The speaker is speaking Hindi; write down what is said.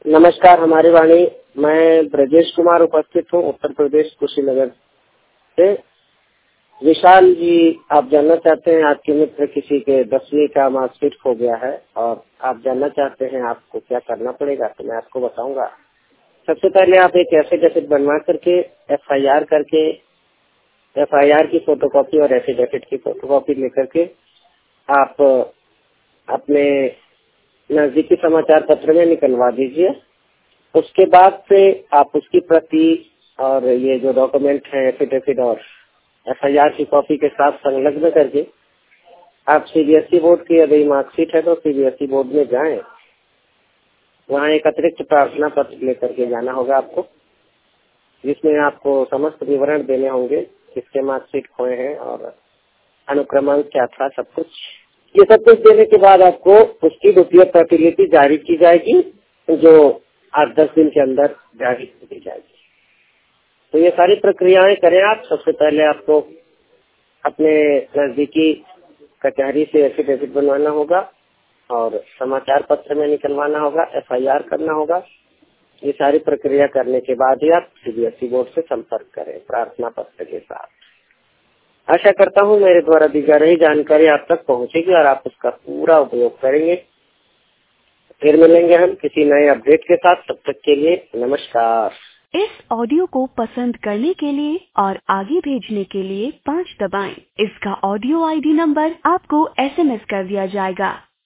नमस्कार हमारी वाणी। मैं ब्रजेश कुमार उपस्थित हूँ उत्तर प्रदेश कुशीनगर से। विशाल जी, आप जानना चाहते हैं आपके मित्र किसी के 10वीं का मार्कशीट खो गया है और आप जानना चाहते हैं आपको क्या करना पड़ेगा, तो मैं आपको बताऊंगा। सबसे पहले आप एक एफिडेविट बनवा करके एफआईआर की फोटोकॉपी और एफिडेविट की फोटोकॉपी लेकर के आप अपने नजदीकी समाचार पत्र में निकलवा दीजिए। उसके बाद से आप उसकी प्रति और ये जो डॉक्यूमेंट है एफिडेविट और एफआईआर की कॉपी के साथ संलग्न करके आप सीबीएसई बोर्ड की अगर मार्कशीट है तो सीबीएसई बोर्ड में जाएं। वहाँ एक अतिरिक्त प्रार्थना पत्र लेकर के जाना होगा आपको, जिसमें आपको समस्त विवरण देने होंगे किसके मार्कशीट खोए हैं और अनुक्रमांक क्या था, सब कुछ। ये सब कुछ देने के बाद आपको उसकी द्वितीय प्रतिलिपि जारी की जाएगी, जो 8-10 दिन के अंदर जारी की जाएगी। तो ये सारी प्रक्रियाएं करें आप। सबसे पहले आपको अपने नजदीकी कचहरी से एफिडेविट बनवाना होगा और समाचार पत्र में निकलवाना होगा, एफआईआर करना होगा। ये सारी प्रक्रिया करने के बाद ही आप सीबीएसई बोर्ड से संपर्क करें प्रार्थना पत्र के साथ। आशा करता हूँ मेरे द्वारा दी जा रही जानकारी आप तक पहुँचेगी और आप उसका पूरा उपयोग करेंगे। फिर मिलेंगे हम किसी नए अपडेट के साथ। तब तक के लिए नमस्कार। इस ऑडियो को पसंद करने के लिए और आगे भेजने के लिए 5 दबाएं। इसका ऑडियो आईडी नंबर आपको एसएमएस कर दिया जाएगा।